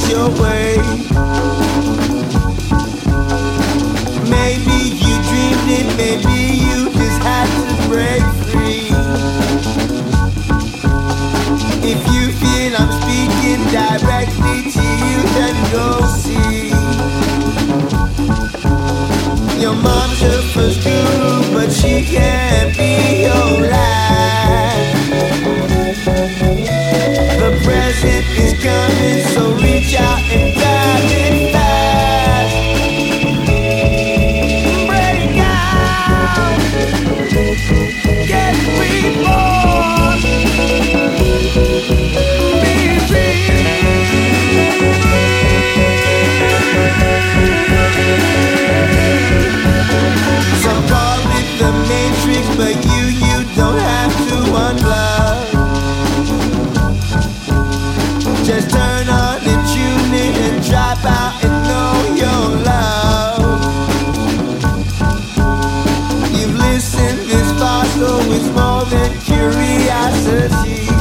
comes your way. Maybe you dreamed it, maybe you just had to break free. If you feel I'm speaking directly to you, then go see. Your mom's your first guru, but she can't be your life. The present is coming, so reach out and grab it fast. Break out, get reborn, be free. Some call it the Matrix, but you don't have to unplug. Just turn on and tune in and drop out and know your love. You've listened this far, so it's more than curiosity.